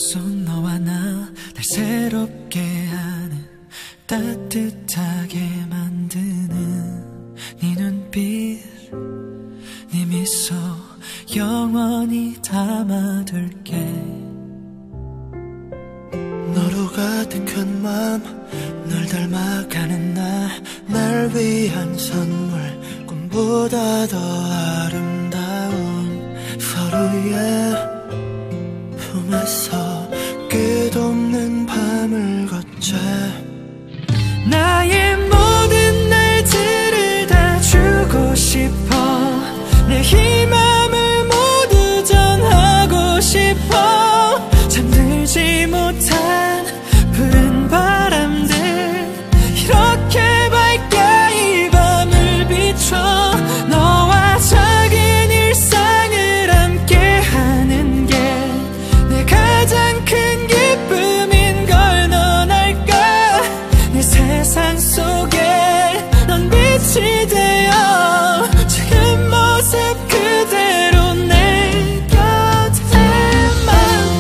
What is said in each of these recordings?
속 너와 나 날 새롭게 하는 따뜻하게 만드는 네 눈빛 네 미소 영원히 담아둘게. 너로 가득한 맘 널 닮아가는 날 위한 선물 꿈보다 더 아름다운 서로의 품에서 끝없는 밤을 걷자. 나의 모든 날들을 다 주고 싶어. 내 이 맘을 모두 전하고 싶어. 잠들지 못한 푸른 바람들 이렇게 밝게 이 밤을 비춰. 너와 작은 일상을 함께 하는 게 내 가장 큰 기쁨인 걸 넌 알까. 내 세상 속에 넌 빛이 되어 지금 모습 그대로 내 곁에만.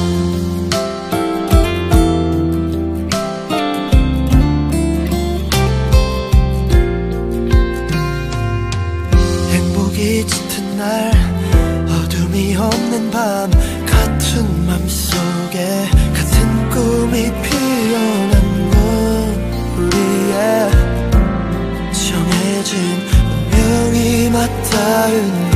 행복이 짙은 날 어둠이 없는 밤 같은 맘속에 같은 꿈이 피어난 건 우리의 정해진 운명이 맞닿은